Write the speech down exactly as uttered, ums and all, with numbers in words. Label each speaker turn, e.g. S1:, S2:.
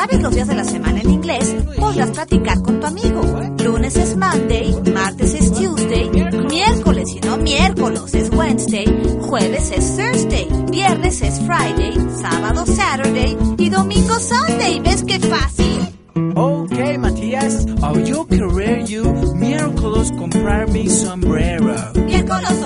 S1: sabes los días de la semana en inglés, podrás platicar con tu amigo. Lunes es Monday, martes es Tuesday, miércoles y no miércoles es Wednesday, jueves es Thursday, viernes es Friday, sábado Saturday y domingo Sunday. ¿Ves qué fácil?
S2: Okay, Matías, oh, yo querer you miércoles comprar mi sombrero.
S1: Miércoles